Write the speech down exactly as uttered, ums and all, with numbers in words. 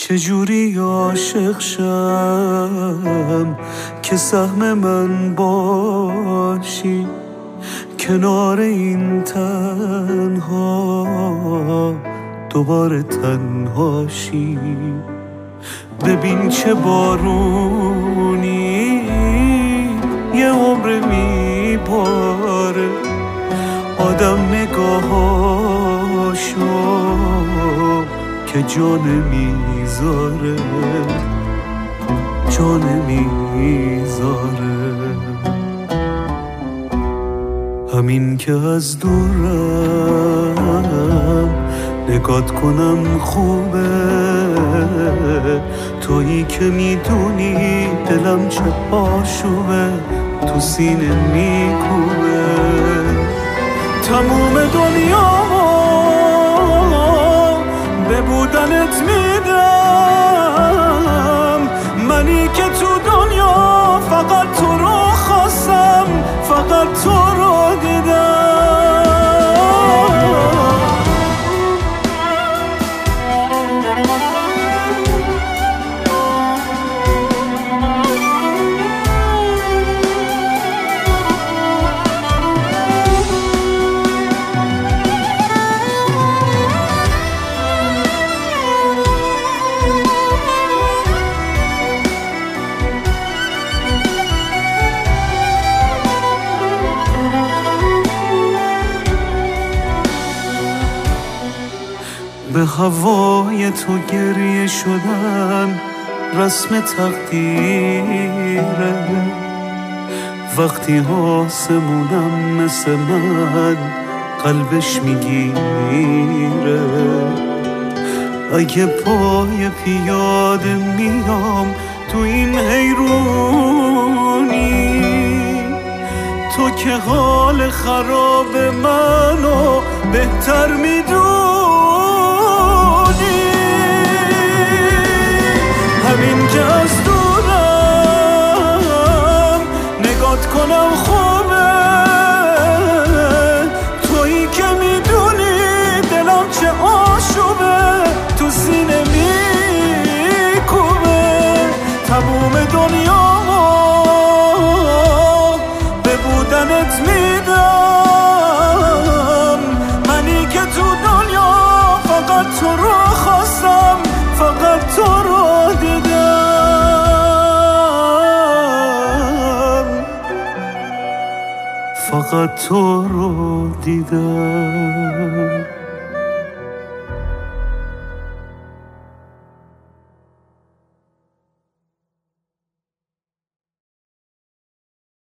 چجوری عاشق شم که سهم من باشی، کنار این تنها دوباره تنهاشی. ببین چه بارونی یه عمر میباره، آدم نگاهاشو که جا نمیذاره، جا نمیذاره. همین که از دورم نگات کنم خوبه، تویی که میدونی دلم چه آشوبه، تو سینه میکوبه. تموم دنیا به بودنت میدم، منی که تو دنیا فقط تو رو خواستم، فقط تو رو دیدم. به هوای تو گریه شدن رسم تقدیره، وقتی آسمونم مثل من قلبش میگیره. اگه پای پیاده میام تو این حیرونی، تو که حال خراب منو بهتر میدونی. همین که از دورم نگات کنم خوبه، تویی که میدونی دلم چه آشوبه، تو سینه میکوبه. تموم دنیا به بودنت میدم، منی که تو دنیا فقط تو رو خواستم، فقط تو رو دیدم، فقط تو رو دیدم.